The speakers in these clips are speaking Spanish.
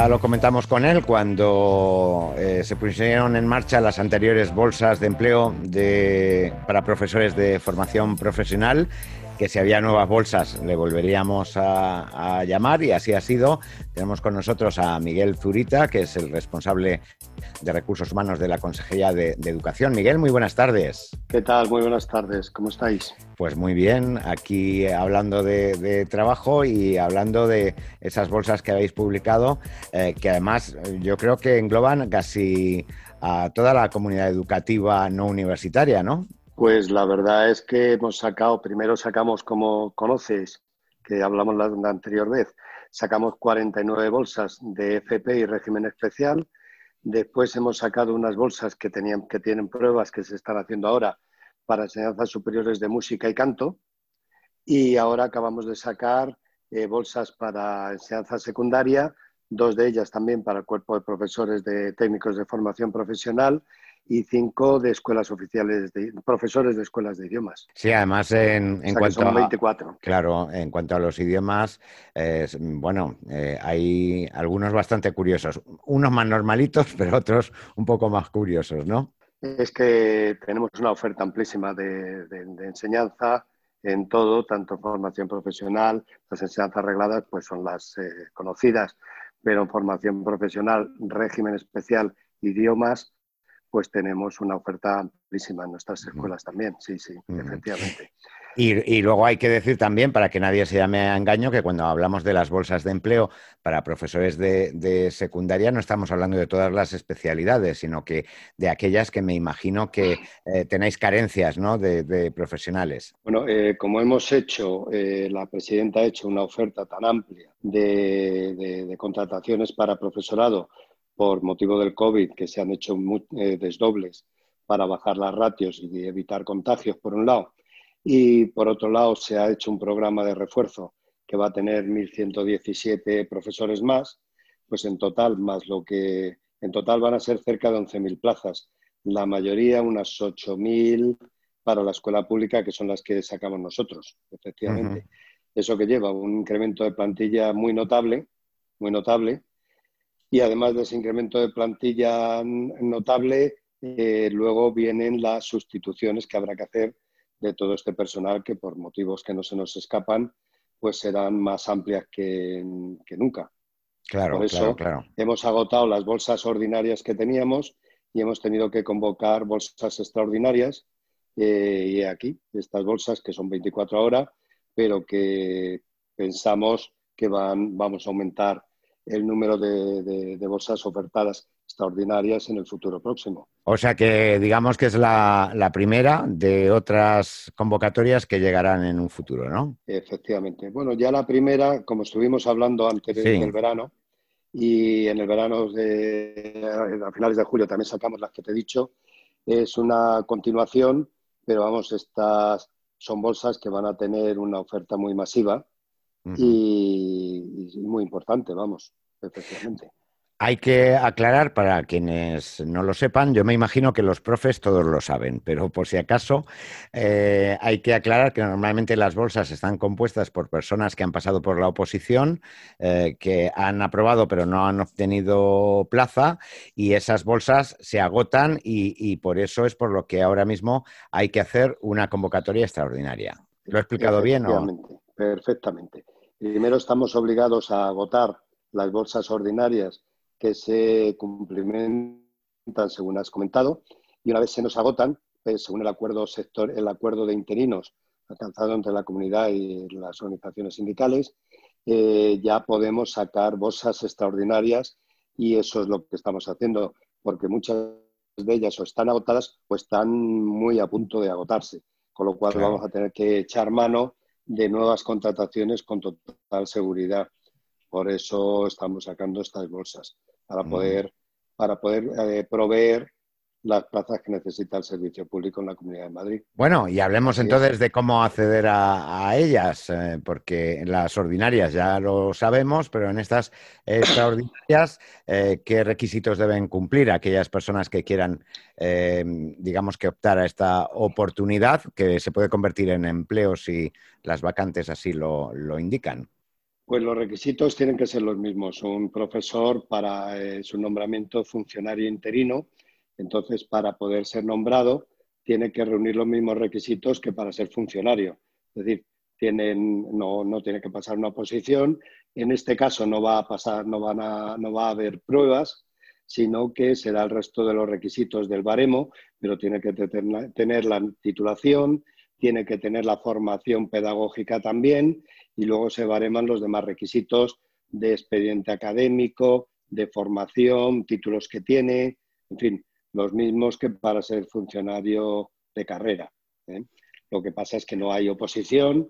ya lo comentamos con él cuando se pusieron en marcha las anteriores bolsas de empleo para profesores de formación profesional, que si había nuevas bolsas le volveríamos a llamar, y así ha sido. Tenemos con nosotros a Miguel Zurita, que es el responsable de Recursos Humanos de la Consejería de Educación. Miguel, muy buenas tardes. ¿Qué tal? Muy buenas tardes. ¿Cómo estáis? Pues muy bien, aquí hablando de trabajo y hablando de esas bolsas que habéis publicado, que además yo creo que engloban casi a toda la comunidad educativa no universitaria, ¿no? Pues la verdad es que primero sacamos, como conoces, que hablamos la anterior vez, sacamos 49 bolsas de FP y régimen especial. Después hemos sacado unas bolsas que tienen pruebas que se están haciendo ahora para enseñanzas superiores de música y canto. Y ahora acabamos de sacar bolsas para enseñanza secundaria, 2 de ellas también para el cuerpo de profesores de técnicos de formación profesional y 5 de escuelas oficiales, profesores de escuelas de idiomas. Sí, además O sea que son 24. claro, en cuanto a los idiomas, hay algunos bastante curiosos, unos más normalitos, pero otros un poco más curiosos, ¿no? Es que tenemos una oferta amplísima de enseñanza en todo, tanto formación profesional, las enseñanzas regladas pues son las conocidas, pero en formación profesional, régimen especial, idiomas, pues tenemos una oferta amplísima en nuestras escuelas también, sí, sí, Uh -huh. efectivamente. Y luego hay que decir también, para que nadie se llame a engaño, que cuando hablamos de las bolsas de empleo para profesores de secundaria no estamos hablando de todas las especialidades, sino que de aquellas que me imagino que tenéis carencias, ¿no?, de profesionales. Bueno, como la presidenta ha hecho una oferta tan amplia de contrataciones para profesorado por motivo del COVID, que se han hecho desdobles para bajar las ratios y evitar contagios, por un lado, y por otro lado se ha hecho un programa de refuerzo que va a tener 1.117 profesores más, pues en total, en total van a ser cerca de 11.000 plazas, la mayoría unas 8.000 para la escuela pública, que son las que sacamos nosotros, Uh -huh. efectivamente. Eso que lleva un incremento de plantilla muy notable, y además de ese incremento de plantilla notable, luego vienen las sustituciones que habrá que hacer de todo este personal que por motivos que no se nos escapan, pues serán más amplias que nunca. Por Claro, claro, eso claro. hemos agotado las bolsas ordinarias que teníamos y hemos tenido que convocar bolsas extraordinarias. Y aquí, estas bolsas que son 24 horas, pero que pensamos que vamos a aumentar el número de bolsas ofertadas extraordinarias en el futuro próximo. O sea que digamos que es la primera de otras convocatorias que llegarán en un futuro, ¿no? Efectivamente. Bueno, ya la primera, como estuvimos hablando antes Sí. del verano, y en el verano, a finales de julio, también sacamos las que te he dicho, es una continuación, pero vamos, estas son bolsas que van a tener una oferta muy masiva Uh -huh. y muy importante, vamos, efectivamente. Hay que aclarar para quienes no lo sepan, yo me imagino que los profes todos lo saben, pero por si acaso hay que aclarar que normalmente las bolsas están compuestas por personas que han pasado por la oposición, que han aprobado pero no han obtenido plaza, y esas bolsas se agotan y por eso es por lo que ahora mismo hay que hacer una convocatoria extraordinaria. ¿Lo he explicado bien o...? Efectivamente, perfectamente. Primero estamos obligados a agotar las bolsas ordinarias que se cumplimentan según has comentado, y una vez se nos agotan, pues, según el acuerdo de interinos alcanzado entre la comunidad y las organizaciones sindicales, ya podemos sacar bolsas extraordinarias, y eso es lo que estamos haciendo, porque muchas de ellas o están agotadas o están muy a punto de agotarse, con lo cual Claro. vamos a tener que echar mano de nuevas contrataciones con total seguridad. Por eso estamos sacando estas bolsas, Mm. para poder proveer las plazas que necesita el servicio público en la Comunidad de Madrid. Bueno, y hablemos Así es. entonces de cómo acceder a ellas, porque en las ordinarias ya lo sabemos, pero en estas extraordinarias, ¿qué requisitos deben cumplir aquellas personas que quieran, digamos, que optar a esta oportunidad, que se puede convertir en empleo si las vacantes así lo indican? Pues los requisitos tienen que ser los mismos. Un profesor para su nombramiento funcionario interino, entonces para poder ser nombrado tiene que reunir los mismos requisitos que para ser funcionario. Es decir, no tiene que pasar una oposición. En este caso no va a pasar, no va a haber pruebas, sino que será el resto de los requisitos del baremo, pero tiene que tener la titulación, tiene que tener la formación pedagógica también, y luego se bareman los demás requisitos de expediente académico, de formación, títulos que tiene, en fin, los mismos que para ser funcionario de carrera. Lo que pasa es que no hay oposición,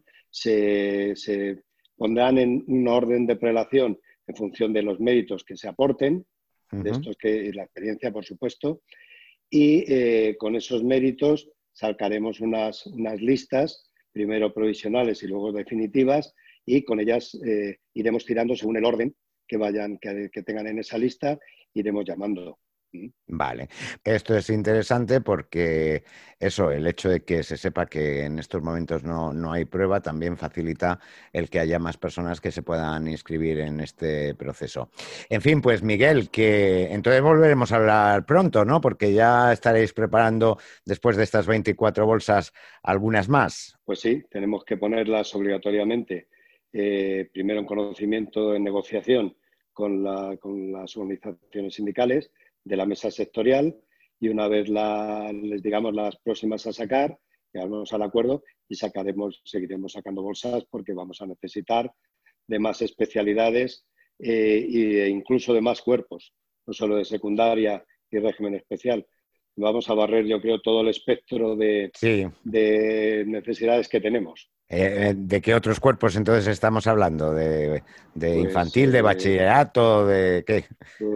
se pondrán en un orden de prelación en función de los méritos que se aporten, de estos que la experiencia, por supuesto, y con esos méritos sacaremos unas listas, primero provisionales y luego definitivas, y con ellas iremos tirando según el orden que tengan en esa lista, iremos llamando. Vale, esto es interesante porque eso, el hecho de que se sepa que en estos momentos no hay prueba, también facilita el que haya más personas que se puedan inscribir en este proceso. En fin, pues Miguel, que entonces volveremos a hablar pronto, ¿no? Porque ya estaréis preparando, después de estas 24 bolsas, algunas más. Pues sí, tenemos que ponerlas obligatoriamente, primero en conocimiento, en negociación con las organizaciones sindicales de la mesa sectorial, y una vez les digamos las próximas a sacar, llegamos al acuerdo y seguiremos sacando bolsas, porque vamos a necesitar de más especialidades e incluso de más cuerpos, no solo de secundaria y régimen especial. Vamos a barrer, yo creo, todo el espectro Sí. de necesidades que tenemos. ¿De qué otros cuerpos entonces estamos hablando? ¿De Pues infantil, de bachillerato, de qué?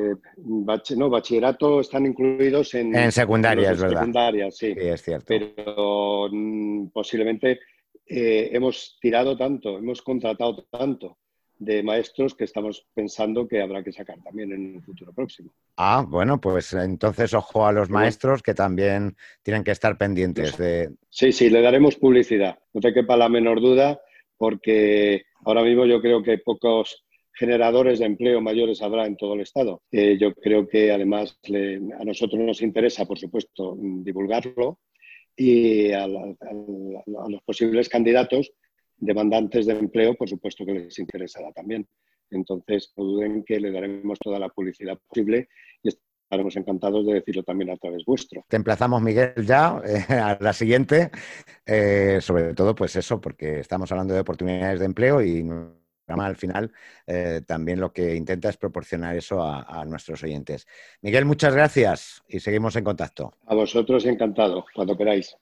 bachillerato están incluidos En en los secundaria, de es verdad. secundaria, sí, Sí, es cierto. pero posiblemente hemos tirado tanto, hemos contratado tanto de maestros que estamos pensando que habrá que sacar también en un futuro próximo. Ah, bueno, pues entonces ojo a los Pero bueno, maestros que también tienen que estar pendientes de... sí, sí, le daremos publicidad, no te quepa la menor duda, porque ahora mismo yo creo que pocos generadores de empleo mayores habrá en todo el Estado. Yo creo que además a nosotros nos interesa, por supuesto, divulgarlo, y a los posibles candidatos demandantes de empleo, por supuesto que les interesará también. Entonces, no duden que le daremos toda la publicidad posible y estaremos encantados de decirlo también a través vuestro. Te emplazamos, Miguel, ya a la siguiente, sobre todo pues eso, porque estamos hablando de oportunidades de empleo y nuestro programa al final también lo que intenta es proporcionar eso a nuestros oyentes. Miguel, muchas gracias y seguimos en contacto. A vosotros encantado, cuando queráis.